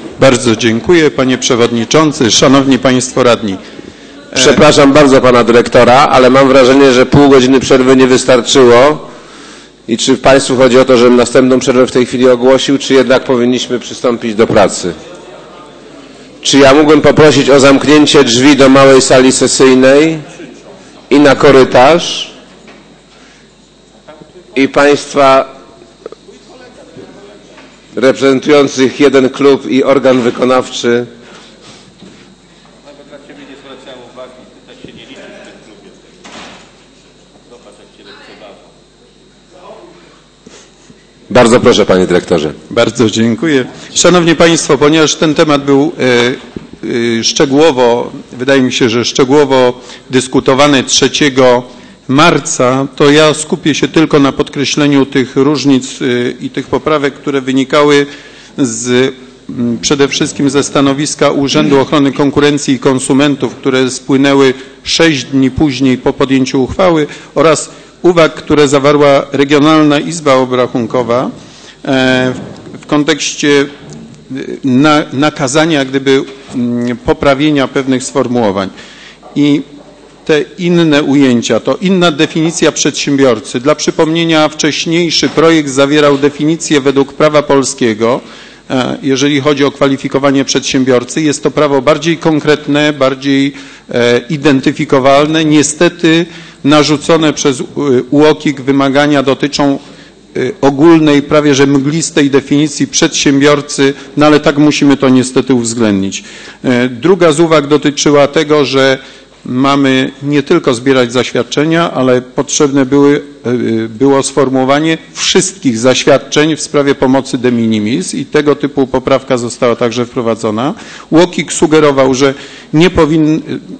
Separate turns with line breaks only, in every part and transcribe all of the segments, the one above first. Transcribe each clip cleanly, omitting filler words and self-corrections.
Bardzo dziękuję, panie przewodniczący, szanowni państwo radni.
Przepraszam bardzo pana dyrektora, ale mam wrażenie, że pół godziny przerwy nie wystarczyło. I czy państwu chodzi o to, żebym następną przerwę w tej chwili ogłosił, czy jednak powinniśmy przystąpić do pracy? Czy ja mógłbym poprosić o zamknięcie drzwi do małej sali sesyjnej i na korytarz? I państwa reprezentujących jeden klub i organ wykonawczy. Nawet na ciebie nie zwracają uwagi, ty tak się nie liczysz w tym klubie. Zobacz, jak cię lekceważą. Bardzo proszę, panie dyrektorze.
Bardzo dziękuję. Szanowni państwo, ponieważ ten temat był szczegółowo, wydaje mi się, że szczegółowo dyskutowany 3 marca, to ja skupię się tylko na podkreśleniu tych różnic i tych poprawek, które wynikały przede wszystkim ze stanowiska Urzędu Ochrony Konkurencji i Konsumentów, które spłynęły 6 dni później po podjęciu uchwały, oraz uwag, które zawarła Regionalna Izba Obrachunkowa w kontekście nakazania gdyby poprawienia pewnych sformułowań. I te inne ujęcia, to inna definicja przedsiębiorcy. Dla przypomnienia, wcześniejszy projekt zawierał definicję według prawa polskiego, jeżeli chodzi o kwalifikowanie przedsiębiorcy. Jest to prawo bardziej konkretne, bardziej identyfikowalne. Niestety narzucone przez UOKiK wymagania dotyczą ogólnej, prawie że mglistej definicji przedsiębiorcy, no ale tak musimy to niestety uwzględnić. Druga z uwag dotyczyła tego, że mamy nie tylko zbierać zaświadczenia, ale potrzebne było sformułowanie wszystkich zaświadczeń w sprawie pomocy de minimis i tego typu poprawka została także wprowadzona. UOKiK sugerował, że nie powinno,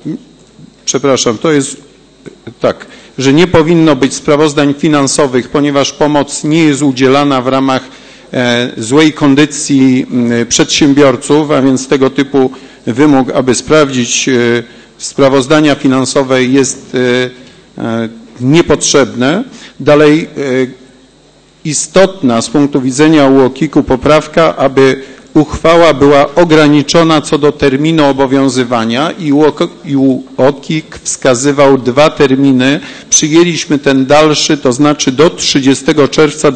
że nie powinno być sprawozdań finansowych, ponieważ pomoc nie jest udzielana w ramach złej kondycji przedsiębiorców, a więc tego typu wymóg, aby sprawdzić sprawozdania finansowe, jest niepotrzebne. Dalej istotna z punktu widzenia UOKiK-u poprawka, aby uchwała była ograniczona co do terminu obowiązywania i UOKiK wskazywał 2 terminy. Przyjęliśmy ten dalszy, to znaczy do 30 czerwca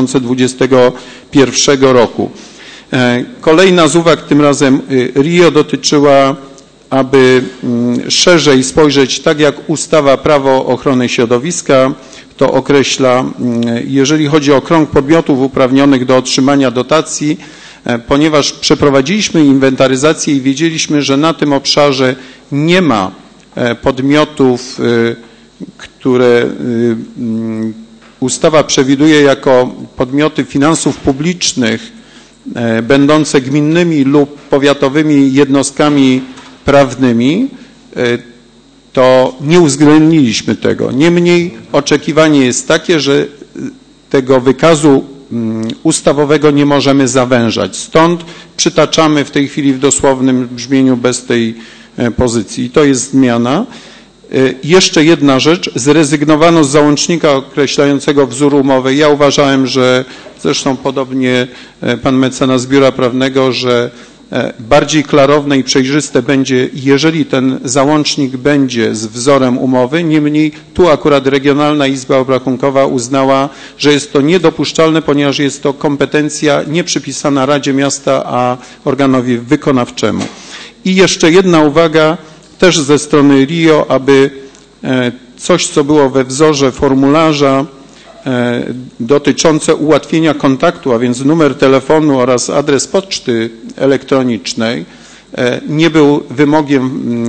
2021 roku. Kolejna z uwag, tym razem RIO, dotyczyła, aby szerzej spojrzeć, tak jak ustawa Prawo Ochrony Środowiska to określa, jeżeli chodzi o krąg podmiotów uprawnionych do otrzymania dotacji, ponieważ przeprowadziliśmy inwentaryzację i wiedzieliśmy, że na tym obszarze nie ma podmiotów, które ustawa przewiduje jako podmioty finansów publicznych będące gminnymi lub powiatowymi jednostkami prawnymi, to nie uwzględniliśmy tego. Niemniej oczekiwanie jest takie, że tego wykazu ustawowego nie możemy zawężać. Stąd przytaczamy w tej chwili w dosłownym brzmieniu bez tej pozycji. I to jest zmiana. Jeszcze jedna rzecz. Zrezygnowano z załącznika określającego wzór umowy. Ja uważałem, że zresztą podobnie pan mecenas Biura Prawnego, że bardziej klarowne i przejrzyste będzie, jeżeli ten załącznik będzie z wzorem umowy. Niemniej tu akurat Regionalna Izba Obrachunkowa uznała, że jest to niedopuszczalne, ponieważ jest to kompetencja nie przypisana Radzie Miasta, a organowi wykonawczemu. I jeszcze jedna uwaga też ze strony RIO, aby coś, co było we wzorze formularza dotyczące ułatwienia kontaktu, a więc numer telefonu oraz adres poczty elektronicznej, nie był wymogiem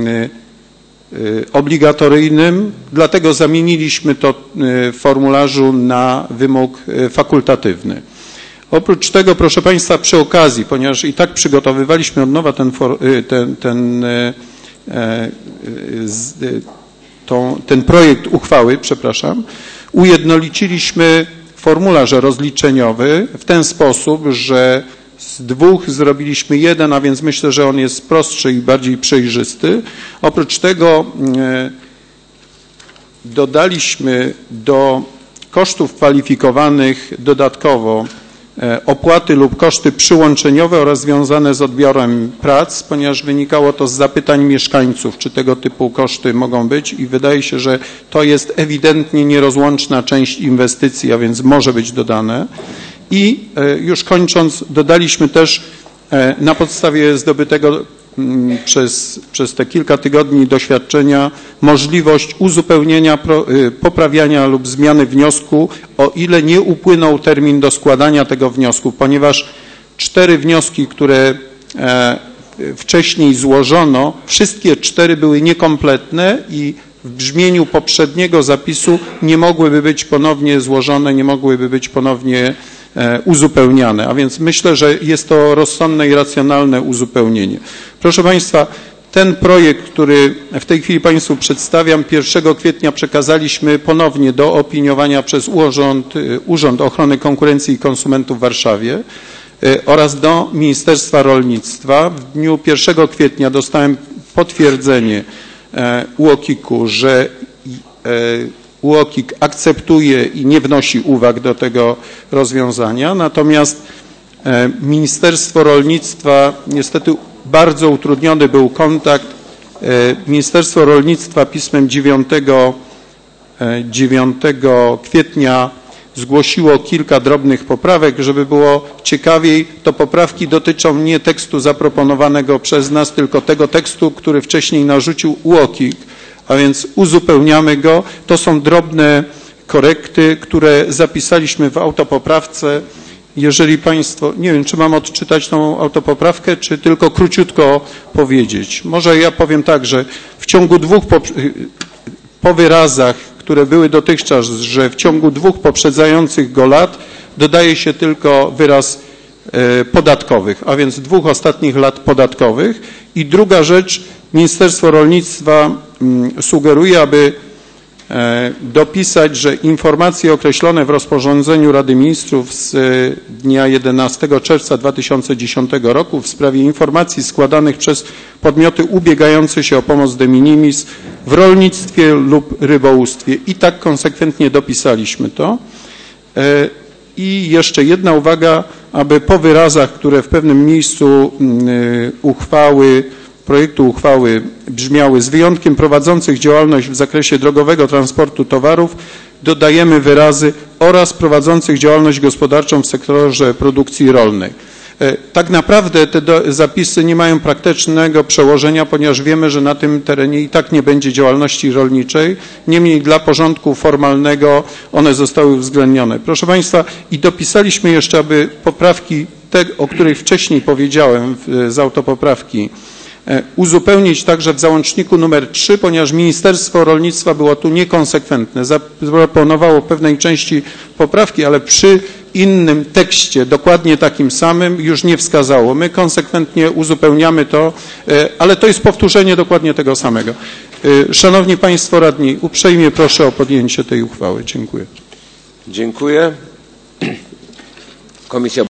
obligatoryjnym, dlatego zamieniliśmy to w formularzu na wymóg fakultatywny. Oprócz tego, proszę Państwa, przy okazji, ponieważ i tak przygotowywaliśmy od nowa ten projekt uchwały, ujednoliciliśmy formularz rozliczeniowy w ten sposób, że z 2 zrobiliśmy 1, a więc myślę, że on jest prostszy i bardziej przejrzysty. Oprócz tego dodaliśmy do kosztów kwalifikowanych dodatkowo opłaty lub koszty przyłączeniowe oraz związane z odbiorem prac, ponieważ wynikało to z zapytań mieszkańców, czy tego typu koszty mogą być i wydaje się, że to jest ewidentnie nierozłączna część inwestycji, a więc może być dodane. I już kończąc, dodaliśmy też na podstawie zdobytego przez te kilka tygodni doświadczenia możliwość uzupełnienia, poprawiania lub zmiany wniosku, o ile nie upłynął termin do składania tego wniosku, ponieważ 4 wnioski, które wcześniej złożono, wszystkie 4 były niekompletne i w brzmieniu poprzedniego zapisu nie mogłyby być ponownie złożone, nie mogłyby być ponownie uzupełniane, a więc myślę, że jest to rozsądne i racjonalne uzupełnienie. Proszę Państwa, ten projekt, który w tej chwili Państwu przedstawiam, 1 kwietnia przekazaliśmy ponownie do opiniowania przez Urząd Ochrony Konkurencji i Konsumentów w Warszawie oraz do Ministerstwa Rolnictwa. W dniu 1 kwietnia dostałem potwierdzenie UOKiK-u, że UOKiK akceptuje i nie wnosi uwag do tego rozwiązania, natomiast Ministerstwo Rolnictwa, niestety bardzo utrudniony był kontakt. Ministerstwo Rolnictwa pismem 9 kwietnia zgłosiło kilka drobnych poprawek. Żeby było ciekawiej, to poprawki dotyczą nie tekstu zaproponowanego przez nas, tylko tego tekstu, który wcześniej narzucił UOKiK, a więc uzupełniamy go. To są drobne korekty, które zapisaliśmy w autopoprawce. Jeżeli Państwo, nie wiem, czy mam odczytać tą autopoprawkę, czy tylko króciutko powiedzieć. Może ja powiem tak, że w ciągu po wyrazach, które były dotychczas, że w ciągu 2 poprzedzających go lat dodaje się tylko wyraz podatkowych, a więc 2 ostatnich lat podatkowych. I druga rzecz, Ministerstwo Rolnictwa sugeruje, aby dopisać, że informacje określone w rozporządzeniu Rady Ministrów z dnia 11 czerwca 2010 roku w sprawie informacji składanych przez podmioty ubiegające się o pomoc de minimis w rolnictwie lub rybołówstwie. I tak konsekwentnie dopisaliśmy to. I jeszcze jedna uwaga, aby po wyrazach, które w pewnym miejscu projektu uchwały brzmiały: z wyjątkiem prowadzących działalność w zakresie drogowego transportu towarów, dodajemy wyrazy oraz prowadzących działalność gospodarczą w sektorze produkcji rolnej. Tak naprawdę te zapisy nie mają praktycznego przełożenia, ponieważ wiemy, że na tym terenie i tak nie będzie działalności rolniczej. Niemniej dla porządku formalnego one zostały uwzględnione. Proszę Państwa, i dopisaliśmy jeszcze, aby poprawki, te, o których wcześniej powiedziałem z autopoprawki, uzupełnić także w załączniku numer 3, ponieważ Ministerstwo Rolnictwa było tu niekonsekwentne. Zaproponowało pewnej części poprawki, ale przy innym tekście, dokładnie takim samym, już nie wskazało. My konsekwentnie uzupełniamy to, ale to jest powtórzenie dokładnie tego samego. Szanowni Państwo Radni, uprzejmie proszę o podjęcie tej uchwały. Dziękuję.
Dziękuję. Komisja